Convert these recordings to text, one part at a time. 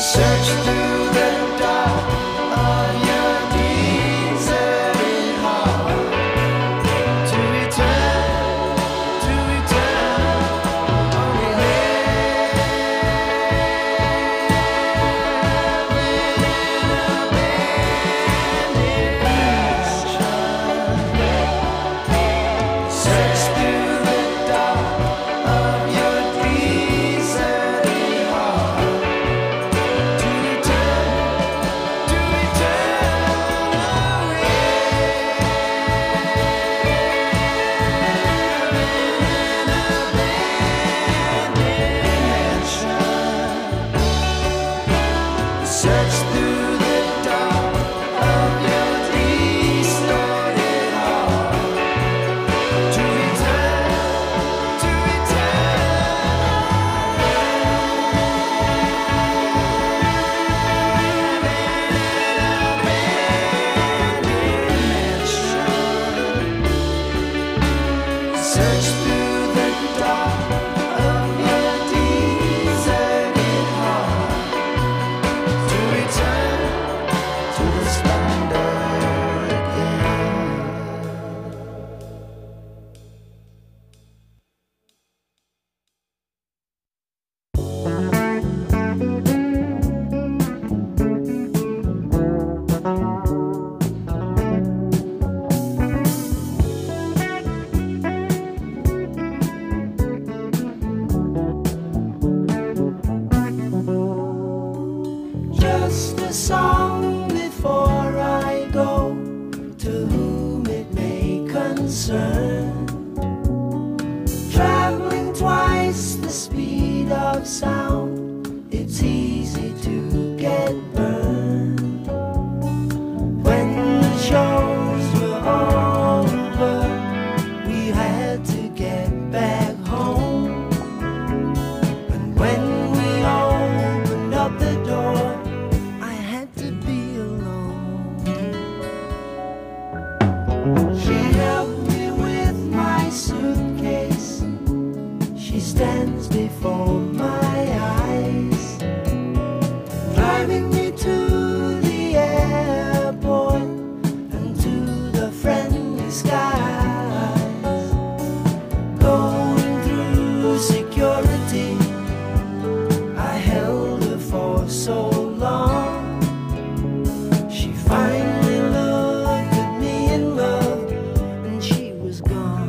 Search through the dark of your deserted heart to return, only heaven in abandonment. Search through the dark of your deserted heart to return, search through the dark of your distorted heart to search through the dark of your deserted heart to return to the splendor again. Just a song before I go, to whom it may concern. Traveling twice the speed of sound, it's easy to get burned. When the shows were over, we had to get back home. And when we opened up the door, I had to be alone. She helped me with my suitcase. She stands before my eyes, driving me to the airport and to the friendly skies. Going through security, I held her for so long. She finally looked at me in love, and she was gone.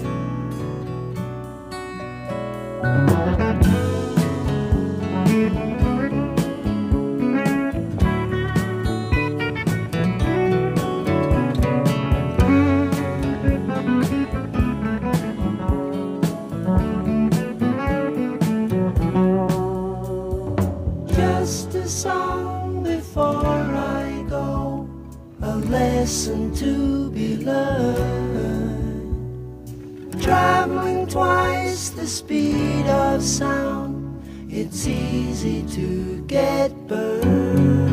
Just a song before I go, a lesson to be learned. Traveling twice the speed of sound, it's easy to get burned.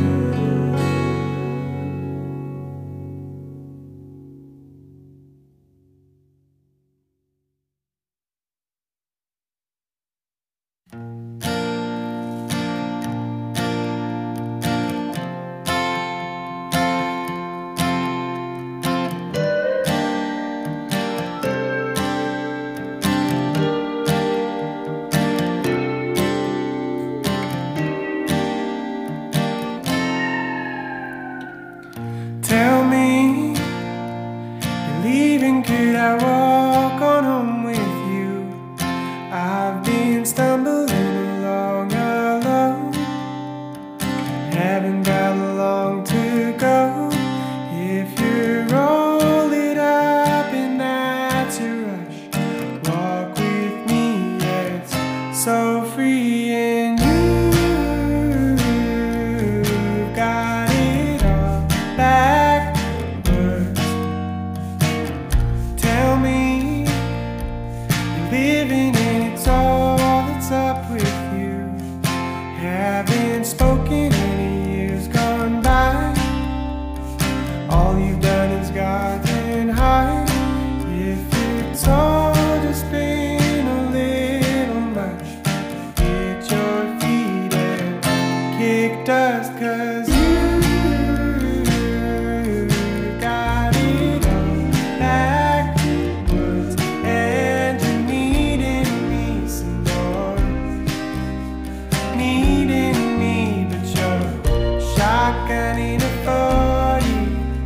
needing me, but you're shotgunning a 40,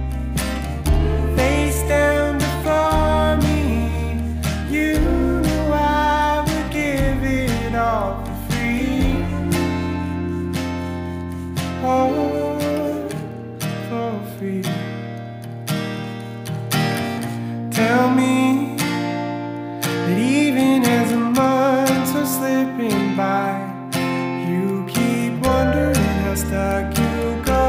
face down before me. You know I would give it all for free. Oh, for free. Tell me that even as the months are slipping by, you keep wondering how stuck you go,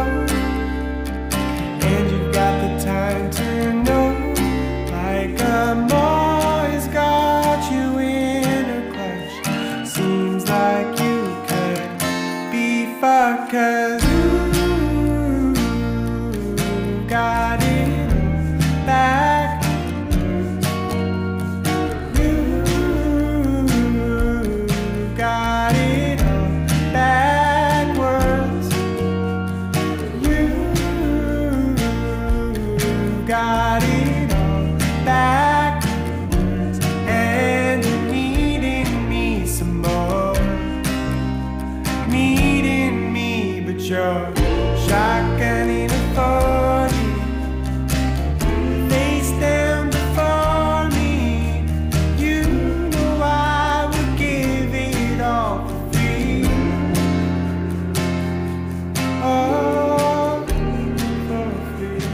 and you've got the time to know, like I'm always got you in a clutch. Seems like you could be fucked, 'cause you got it back. Got it all backwards, and you're needing me some more, needing me, but you're shotgunning a 40, face down before me. You know I would give it all for free. Oh, for free.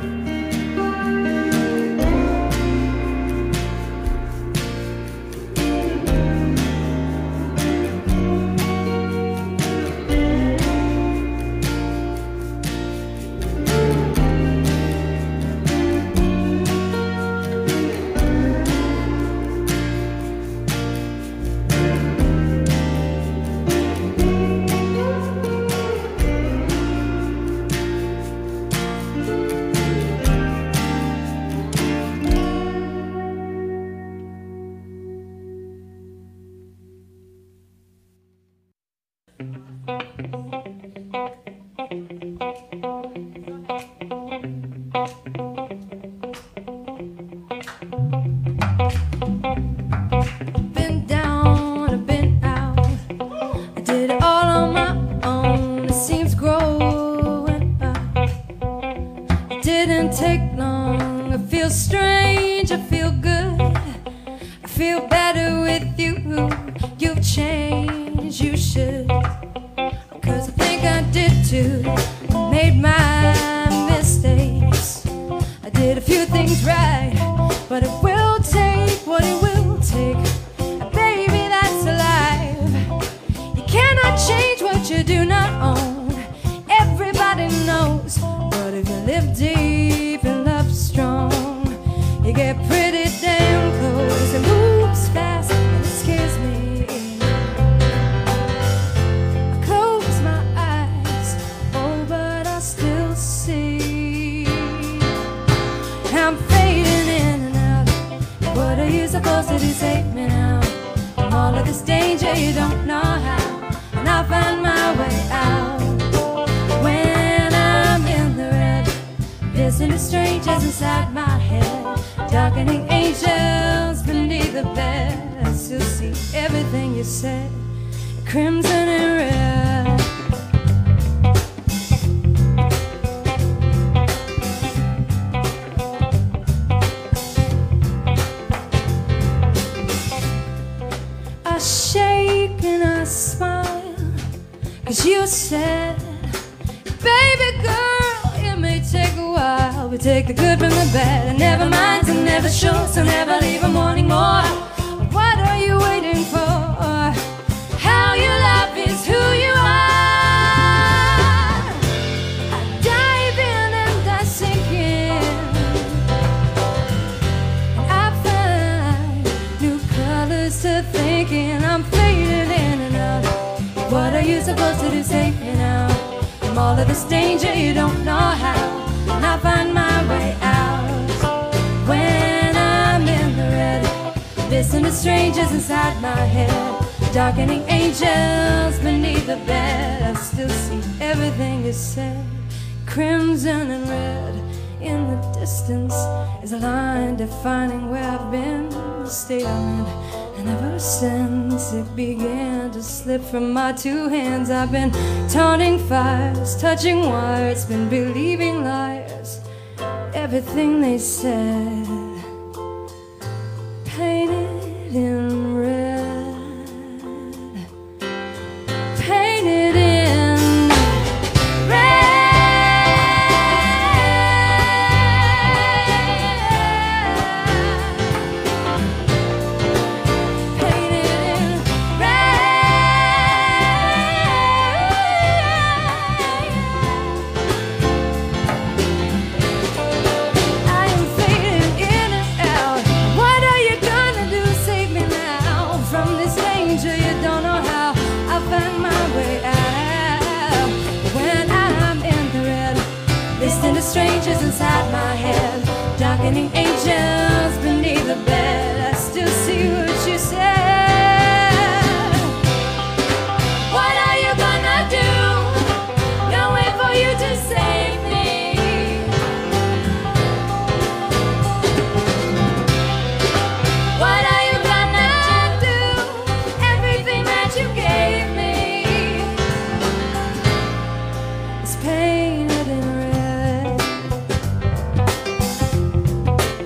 Been down, I've been out. I did it all on my own. It seems growing up. It didn't take long. I feel strange, I feel good. I feel better with you. You've changed, you should. 'Cause I think I did too. Made my mistakes. I did a few things right, but it will take what it will take. And baby, that's alive. You cannot change what you do not own. Everybody knows. But if you live deep and love strong, you get pretty damn close. It moves fast and it scares me. I close my eyes, oh, but I still see. I'm fading in and out. What are you supposed to do? Save me now. From all of this danger, you don't know how. And I'll find my way out. When I'm in the red, listen to strangers inside my head. Darkening angels beneath the bed. I still see everything you said, crimson and red. I shake and I smile, 'cause you said, baby girl, it may take a while. We take the good from the bad, and never mind, and never sure, so never leave a morning more. What are you waiting for? How you love is who you are. I dive in and I sink in. I find new colors to thinking. I'm fading in and out. What are you supposed to do? Save me now. From all of this danger, you don't know how. And I find my way out. When I'm in the red, listen to strangers inside my head. Darkening angels beneath the bed. I still see everything you said, crimson and red. In the distance is a line defining where I've been. Stay on it. Ever since it began to slip from my two hands, I've been taunting fires, touching wires, been believing liars, everything they said, painted in red, painted in red. Listening to strangers inside my head, darkening angels beneath the bed. I still see what you said. What are you gonna do? No way for you to save me. What are you gonna do? Everything that you gave me is painted in red.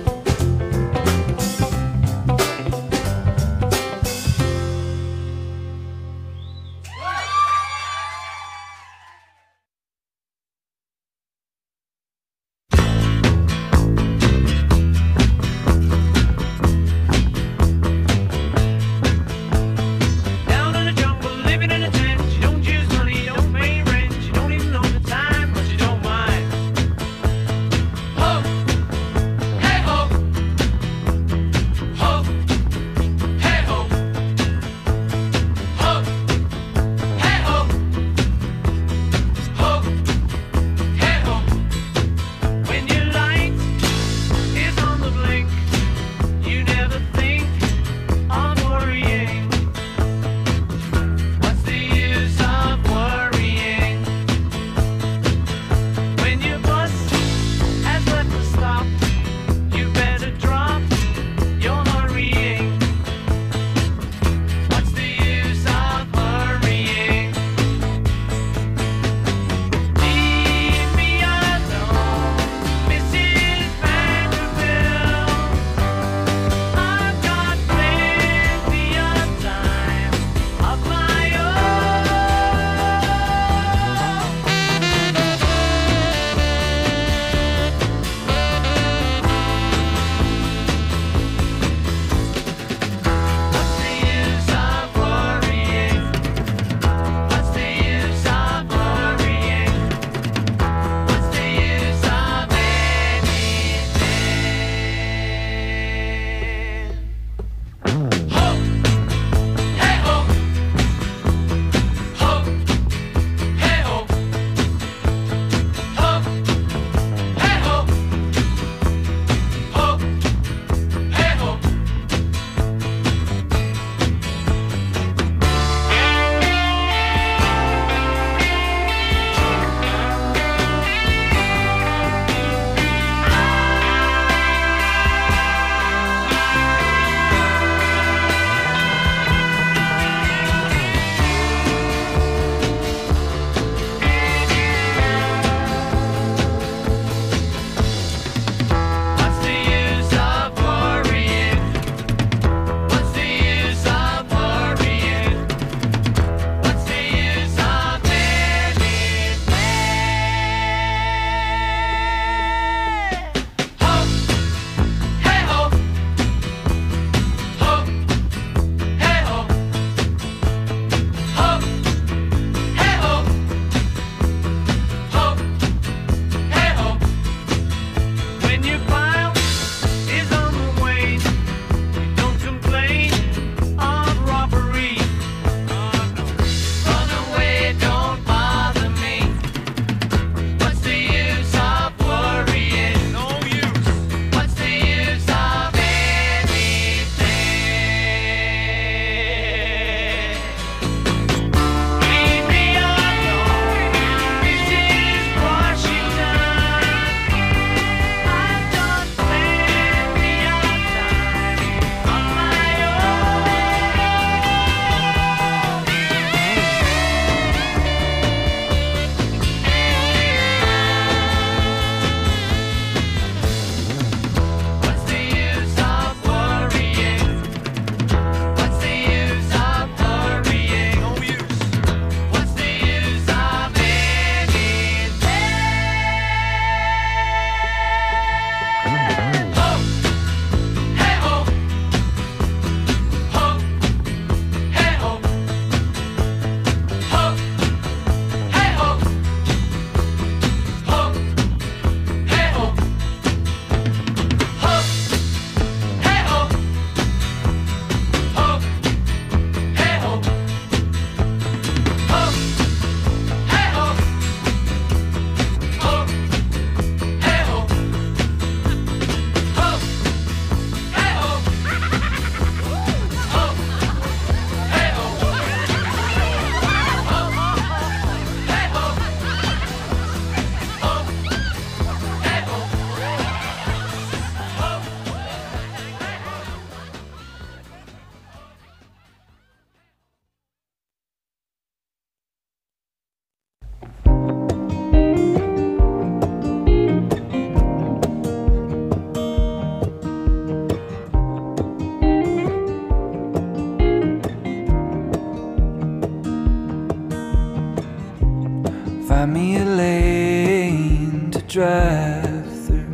find me a lane to drive through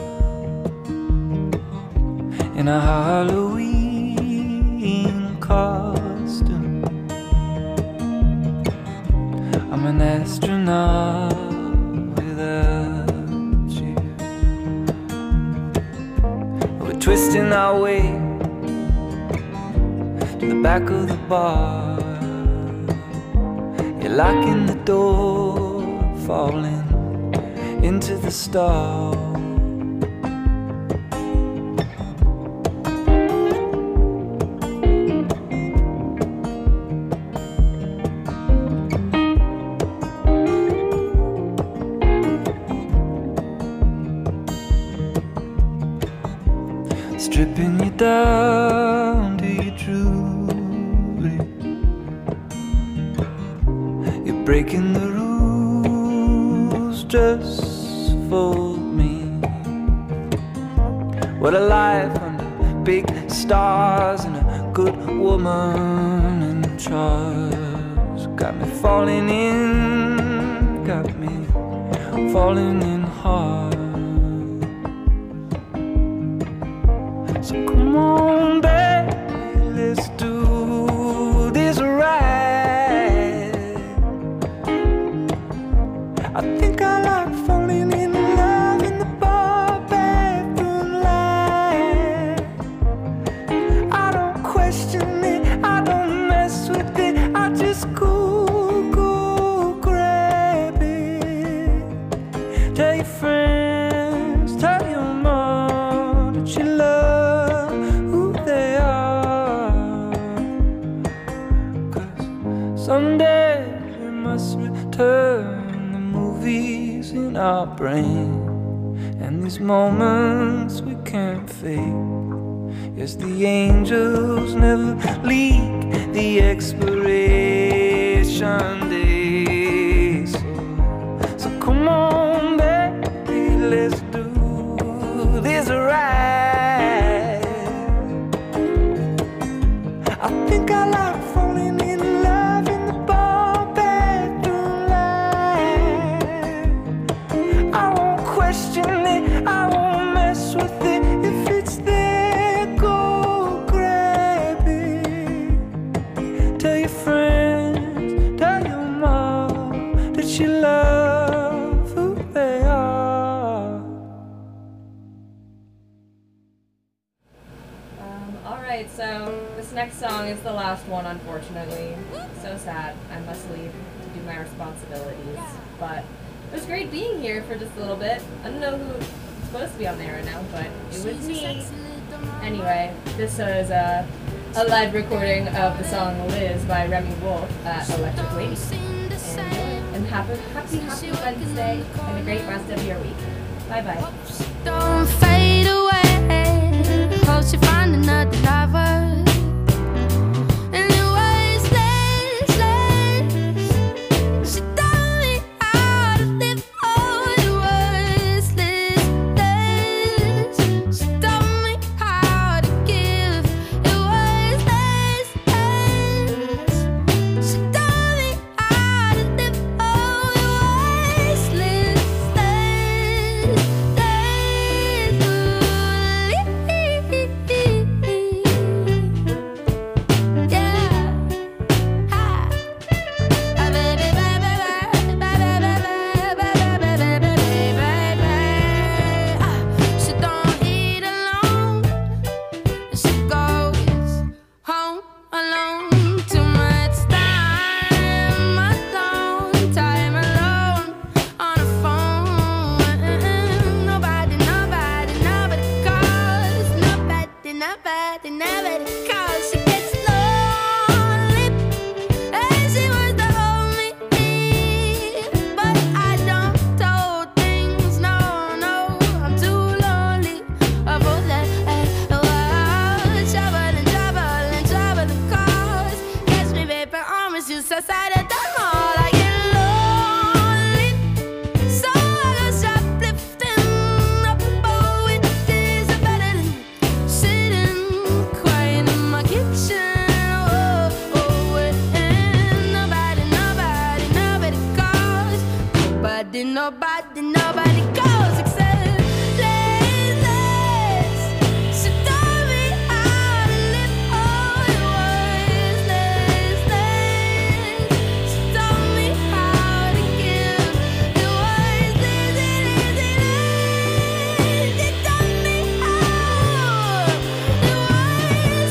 in a Halloween costume. I'm an astronaut without you. We're twisting our way to the back of the bar. You're locking the door, falling into the stall. Stripping you down to your jewelry. You're breaking the rules just for me. What a life under big stars and a good woman in charge. Got me falling in, got me falling in hard. So come on, baby, let's do this right. I think I like falling in love in the bar bathroom light. I don't question it, I don't mess with it, I just go grab it. Tell your friends, tell your mom that you love who they are. 'Cause someday we must return the movies in our brain, and these moments we can't fake. Yes, the angels never leak the expiration days. So come on, baby, let's do this right. I think I like falling in love in the bar bathroom light. I won't question it, I won't mess with it. If it's there, go grab it. Tell your friends, tell your mom that you love who they are. Alright, so this next song is the last one, unfortunately. So sad. I must leave to do my responsibilities. But it was great being here for just a little bit. I don't know who was supposed to be on there right now, but it was me. Anyway, this was a live recording of the song Liz by Remy Wolf at Electric Lady. And happy Wednesday and a great rest of your week. Bye-bye. Don't fade away. Hope you find another lover. And it was less. She taught me how to live. Oh, it was less. She taught me how to give. It was less. She taught me how to live. Oh, it was less. nobody goes except laziness. So tell me how to live. Oh, it was laziness. So tell me how to give. It was laziness. You tell me how. It was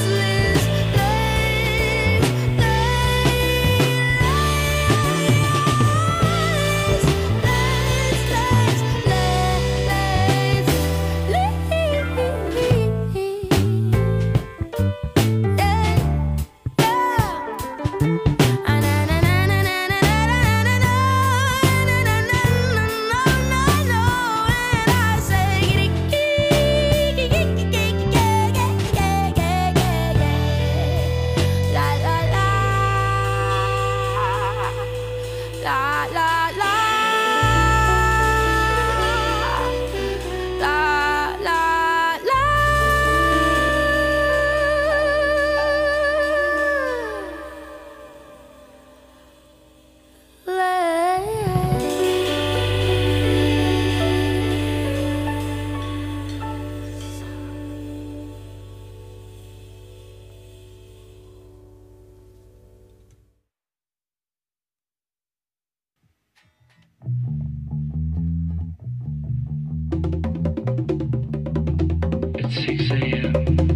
It's 6 a.m.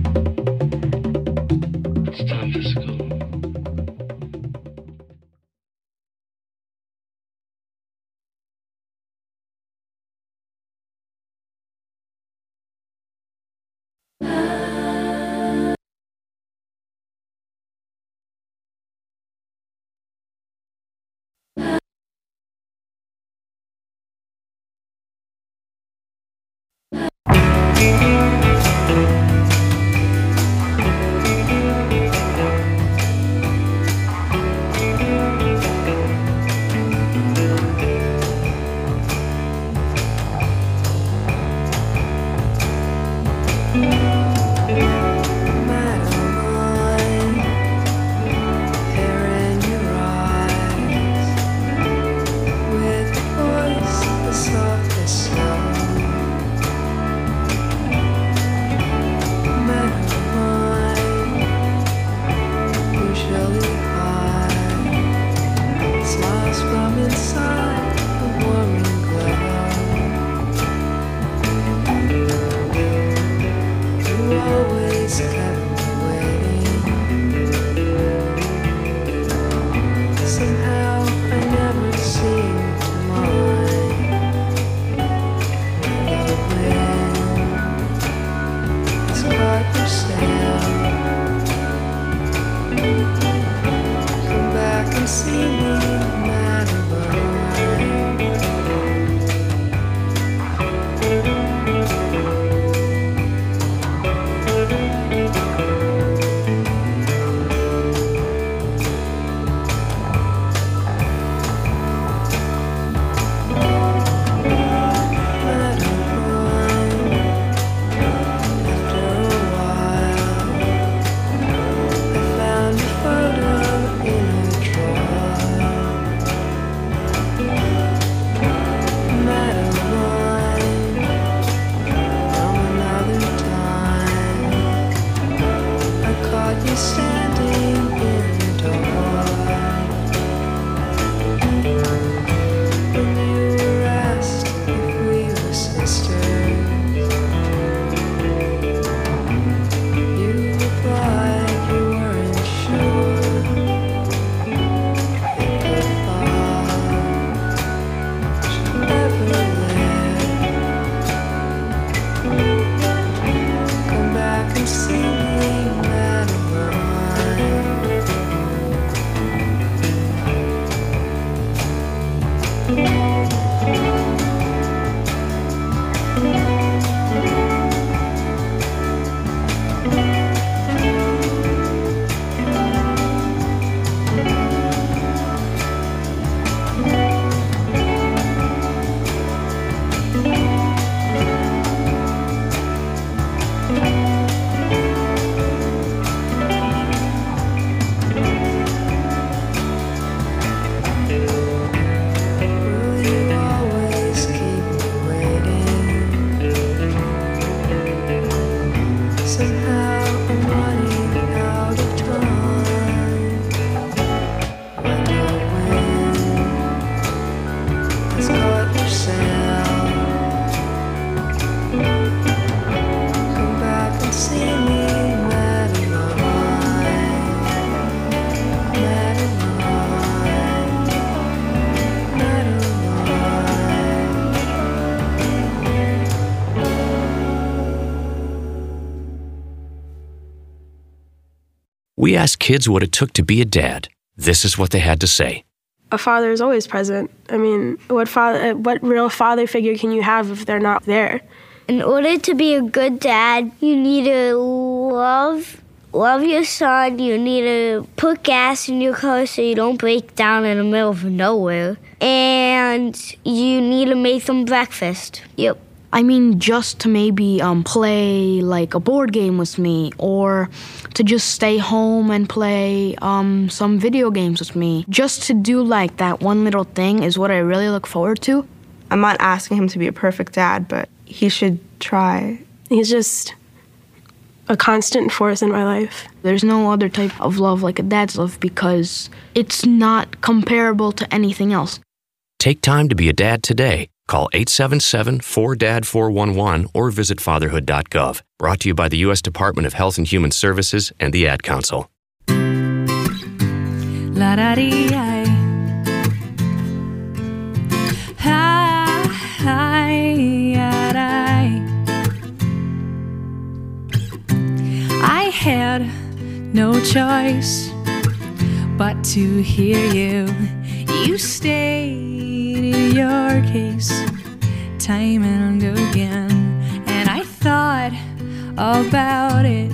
It's time for school. We asked kids what it took to be a dad. This is what they had to say. A father is always present. I mean, what real father figure can you have if they're not there? In order to be a good dad, you need to love your son. You need to put gas in your car so you don't break down in the middle of nowhere. And you need to make them breakfast. Yep. I mean, just to maybe play like a board game with me, or to just stay home and play some video games with me. Just to do like that one little thing is what I really look forward to. I'm not asking him to be a perfect dad, but he should try. He's just a constant force in my life. There's no other type of love like a dad's love because it's not comparable to anything else. Take time to be a dad today. Call 877-4DAD-411 or visit fatherhood.gov. Brought to you by the U.S. Department of Health and Human Services and the Ad Council. La-da-dee-I. I had no choice but to hear you. You stated your case time and again, and I thought about it.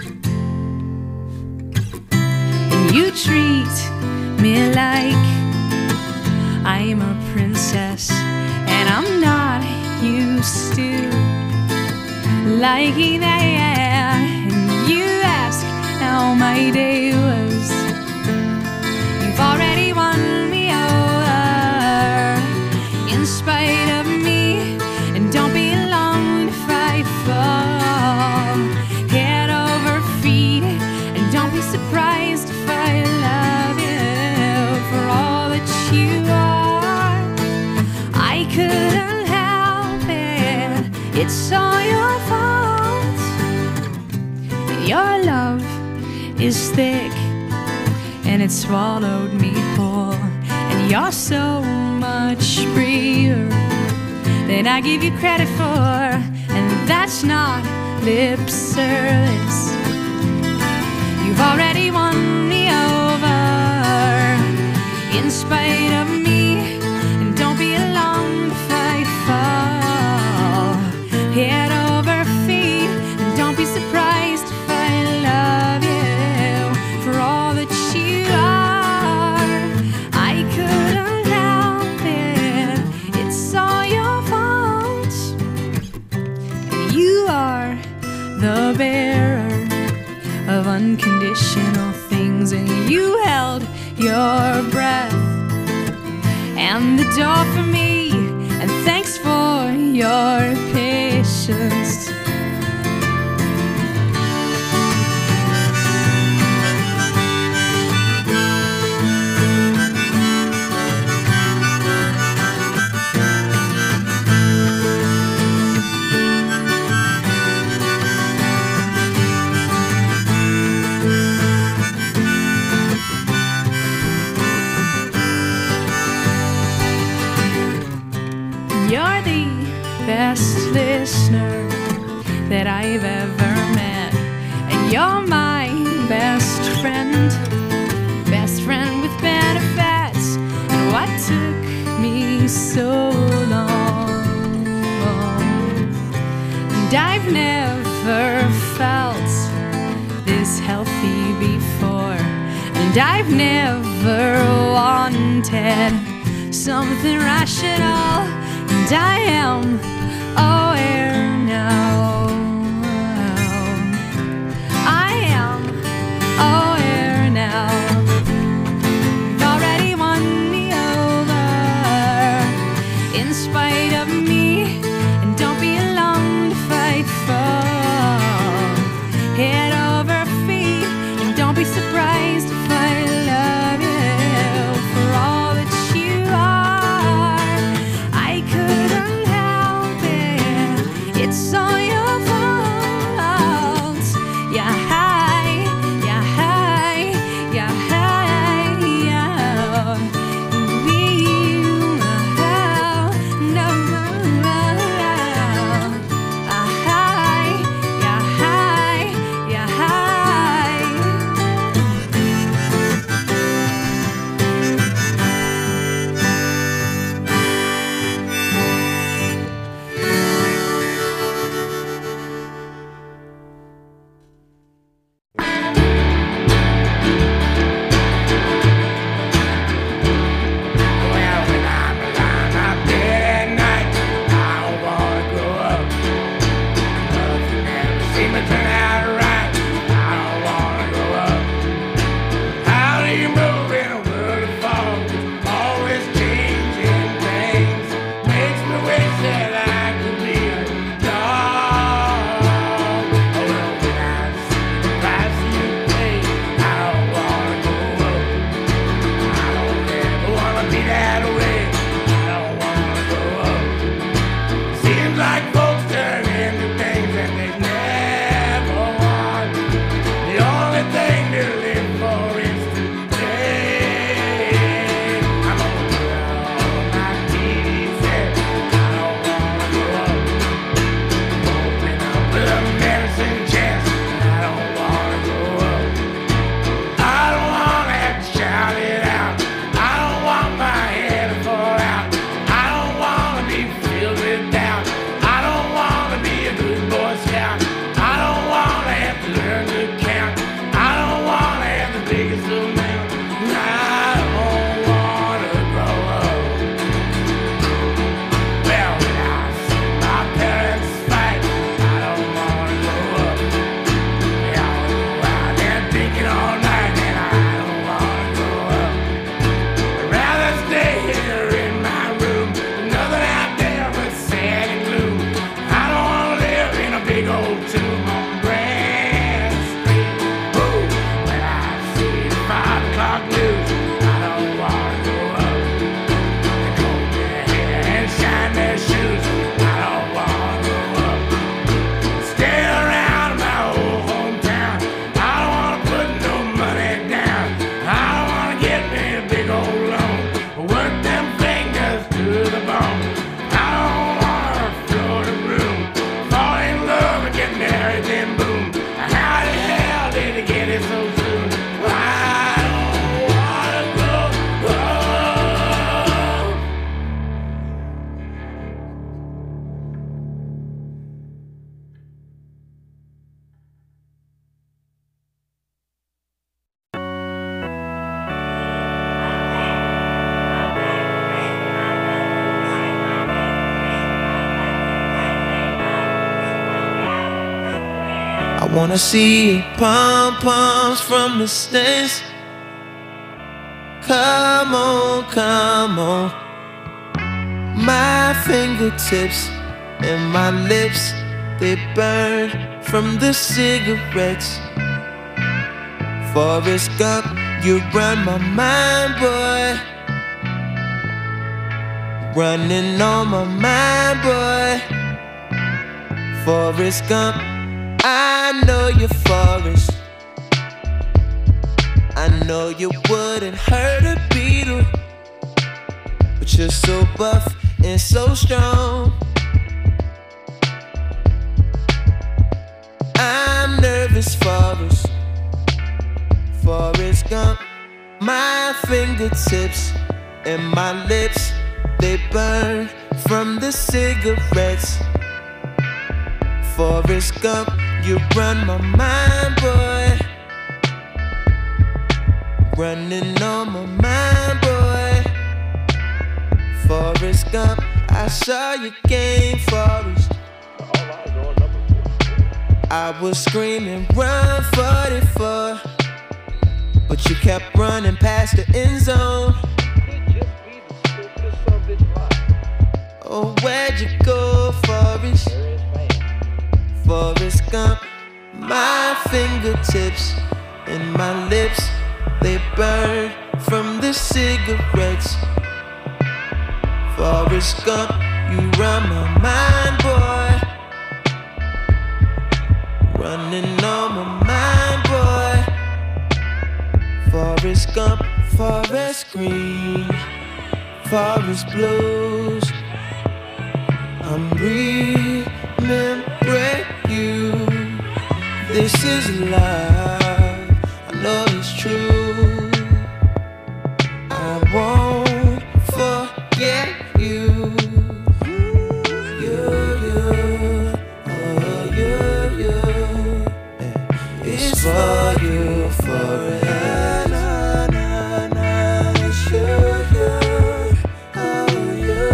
And you treat me like I'm a princess, and I'm not used to liking that. And you ask how my day was. You've already won me over in spite of me, and don't be long if I fall head over feet, and don't be surprised if I love you for all that you are. I couldn't help it, it's all your fault. Your love is thick and it swallowed me whole, and you're so much freer than I give you credit for, and that's not lip service. You've already won me over in spite of me, and don't be alarmed if I fall head over feet, and don't be surprised if I love you for all that you are. I couldn't help it, it's all your fault. You are the bearer of unconditional things, and you held your breath and the door for me, and thanks for your patience. You're the best listener that I've ever met, and you're my best friend with benefits. And what took me so long, and I've never felt this healthy before, and I've never wanted something rational, and I am aware now. I am aware now. You've already won me over in spite of me, and don't be alarmed if I fall head over feet, and don't be surprised if I love you for all that you are. I couldn't help it, it's all your fault. Yeah, hi, yeah, hi, yeah, hi, yeah. No, Wanna see pom-poms from the stands. Come on, come on. My fingertips and my lips, they burn from the cigarettes. Forrest Gump, you run my mind, boy. Running on my mind, boy. Forrest Gump, I know you're Forrest. I know you wouldn't hurt a beetle, but you're so buff and so strong. I'm nervous, Forrest. Forrest Gump, my fingertips and my lips, they burn from the cigarettes. Forrest Gump, you run my mind, boy. Running on my mind, boy. Forrest Gump, I saw your game, Forrest. I was screaming, run 44, but you kept running past the end zone. Oh, where'd you go, Forrest? Forrest Gump, my fingertips and my lips, they burn from the cigarettes. Forrest Gump, you run my mind, boy. Running on my mind, boy. Forrest Gump, forest green, forest blues. I'm remembering you. This is love, I know it's true. I won't forget you. You, oh you. It's for you forever. It's you, oh you.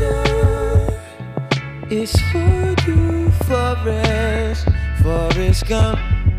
It's for you, Forrest Gump.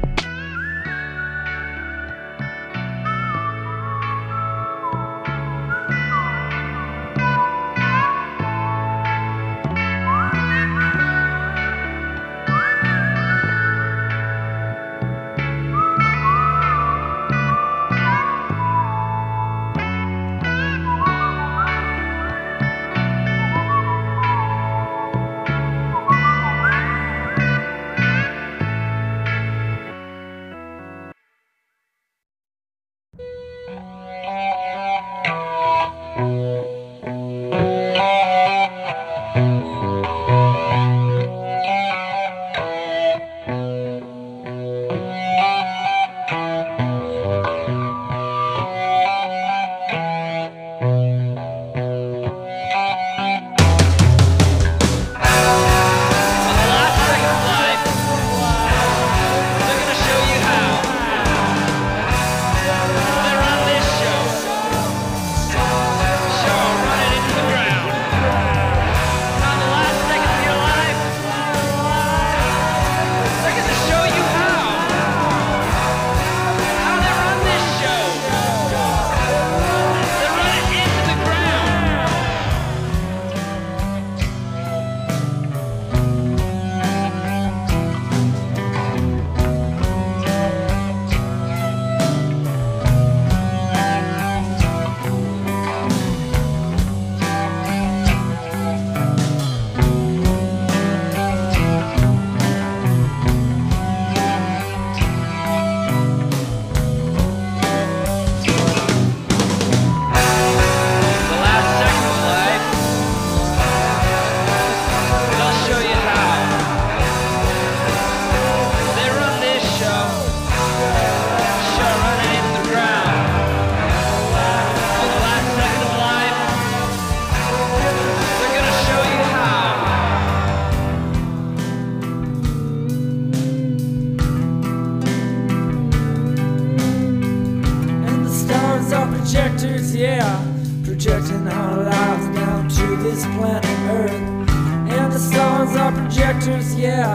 projectors, yeah, projecting our lives down to this planet Earth. And the stars are projectors, yeah,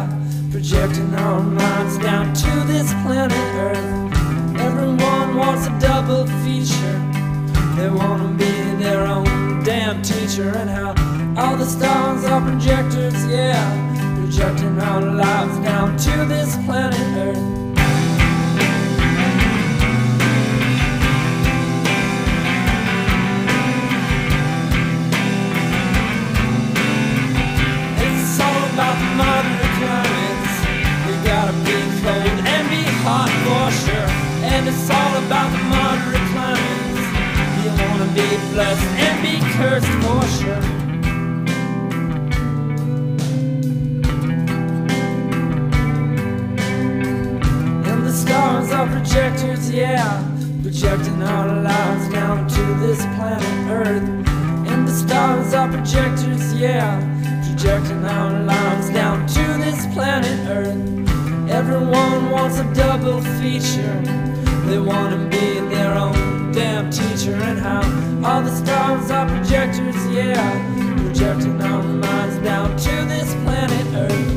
projecting our minds down to this planet Earth. Everyone wants a double feature. They want to be their own damn teacher. And how all the stars are projectors, yeah, projecting our lives down to this planet Earth. It's all about the moderate climates. You gotta be cold and be hot for sure. And it's all about the moderate climates. You wanna be blessed and be cursed for sure. And the stars are projectors, yeah, projecting our lives down to this planet Earth. And the stars are projectors, yeah, projecting our lives down to this planet Earth. Everyone wants a double feature. They want to be their own damn teacher. And how all the stars are projectors, yeah, projecting our minds down to this planet Earth.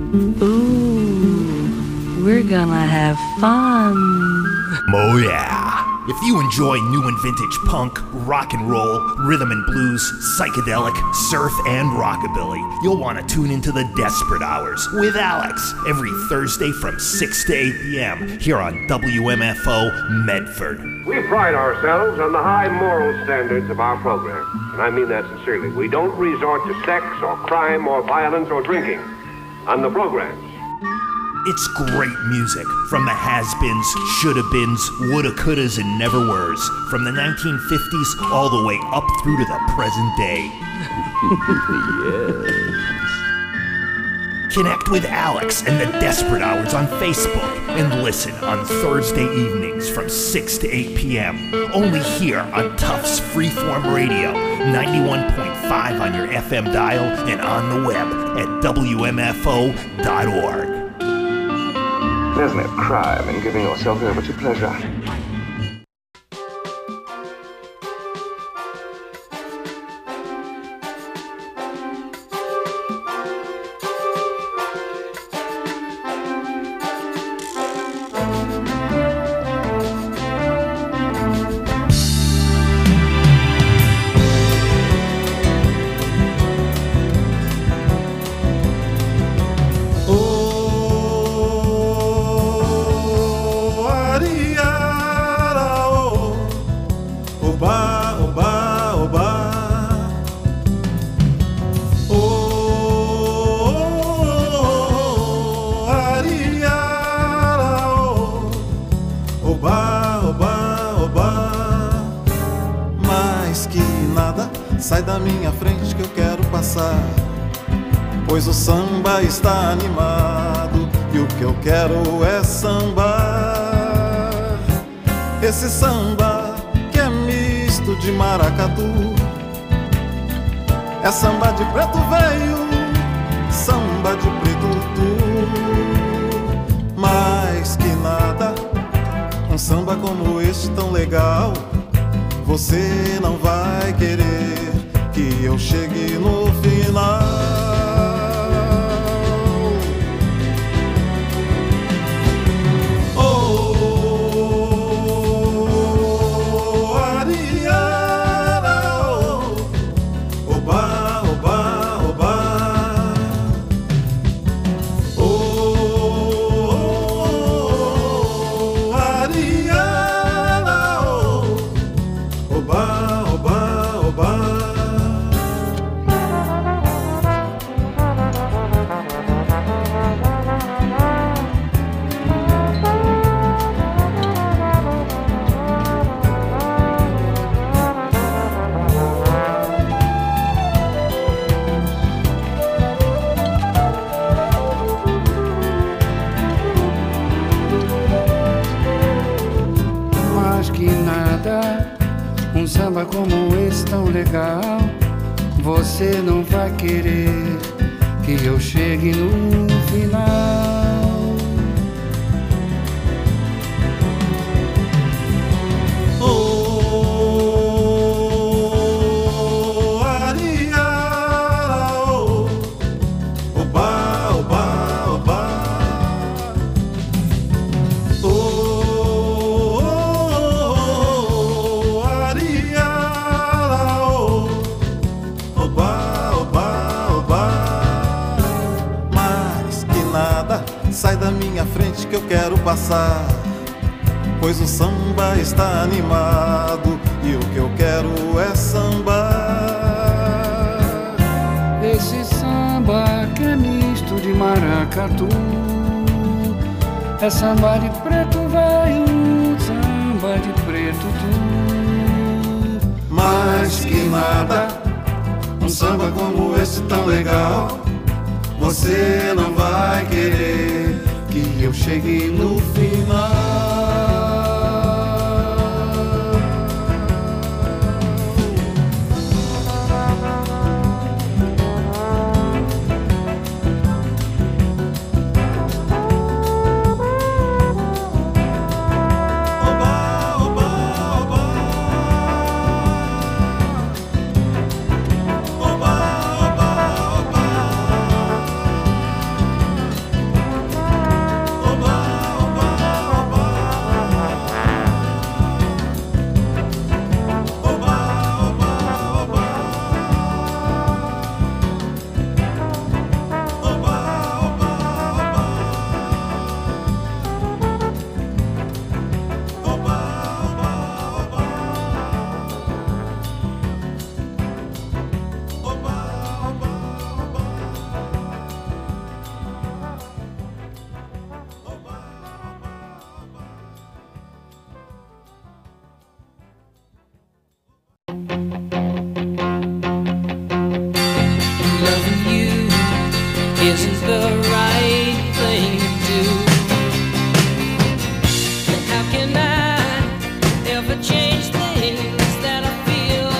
Ooh, we're gonna have fun. Oh yeah. If you enjoy new and vintage punk, rock and roll, rhythm and blues, psychedelic, surf, and rockabilly, you'll want to tune into the Desperate Hours with Alex every Thursday from 6 to 8 p.m. here on WMFO Medford. We pride ourselves on the high moral standards of our program, and I mean that sincerely. We don't resort to sex or crime or violence or drinking on the programs. It's great music from the has-beens, shoulda-beens, woulda, couldas, and never-weres, from the 1950s all the way up through to the present day. Yes. Connect with Alex and the Desperate Hours on Facebook and listen on Thursday evenings from 6 to 8 p.m. Only here on Tufts Freeform Radio, 91.5 on your FM dial and on the web at WMFO.org. There's no crime in giving yourself over to pleasure. Sai da minha frente que eu quero passar, pois o samba está animado e o que eu quero é sambar. Esse samba que é misto de maracatu, é samba de preto velho, samba de preto tu. Mais que nada, um samba como este tão legal, você não vai querer que eu chegue no final. Oh, Ariara, oh, oba, oba, oba. Oh, Ariara, oh, oba, oba, oba. Mais que nada, um samba como esse tão legal, você não vai querer que eu chegue no final. Oh, Ariara, oh, oba, oba, oba. Oh, Ariara, oh, oba, oba, oba. Mais que nada, sai da minha frente que eu quero passar, pois o samba está animado e o que eu quero é sambar. Esse samba que é misto de maracatu, é samba de preto velho, samba de preto tu. Mais que nada, um samba como esse tão legal, você não vai querer que eu chegue no final. Loving you isn't the right thing to do. And how can I ever change things that I feel?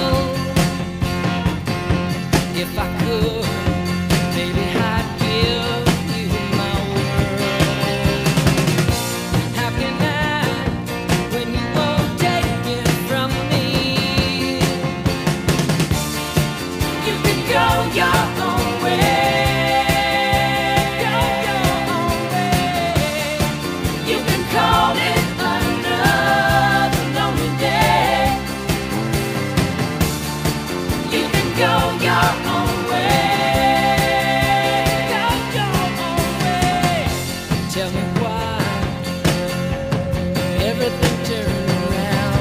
If I could, maybe I'd give you my world. How can I, when you won't take it from me? You can go your own way. Go your own way. You can call it another lonely day. You can go your own way. Go your own way. Tell me why everything turned around.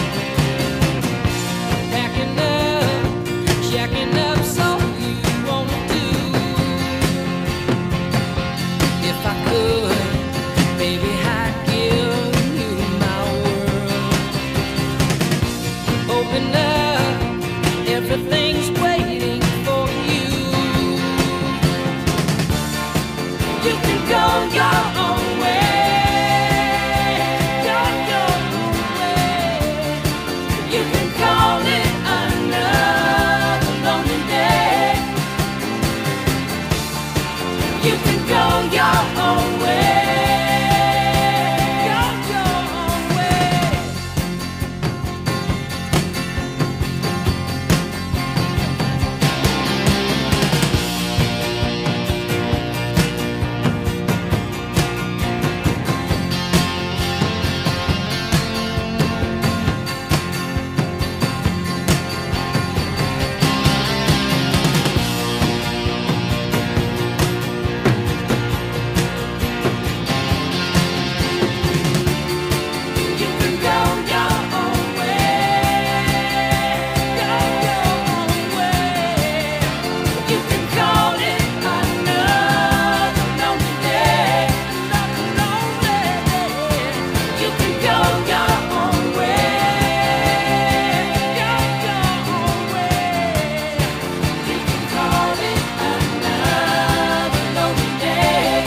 Packing up, shacking up, so you wanna do. If I could, baby, I'd give you my world. Open up, everything's waiting for you. You can go your own way. Go your own way. You can call it another lonely day. You can go your own way. Go your own way. You can go your own way. Go your own way. You can call it another lonely day. Another lonely day. You can go your own way. Go your own way. You can call it another lonely day.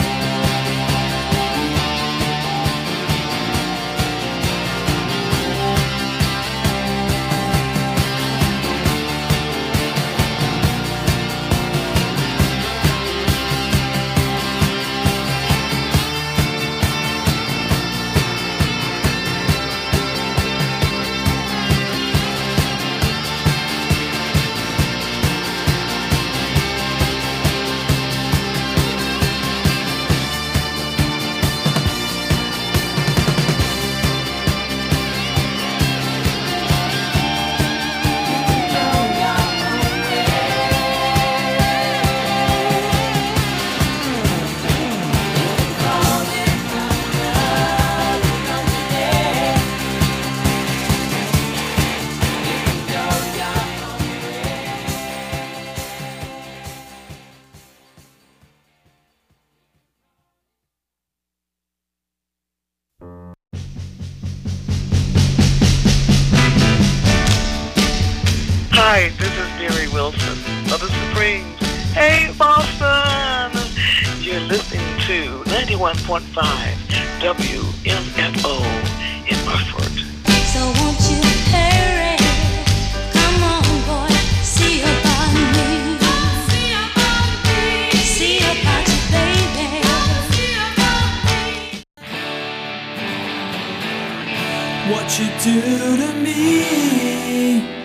Hi, this is Mary Wilson of the Supremes. Hey, Boston! You're listening to 91.5 WMFO in Hartford. So won't you hurry? Come on, boy, see about me. See about you, baby. What you do to me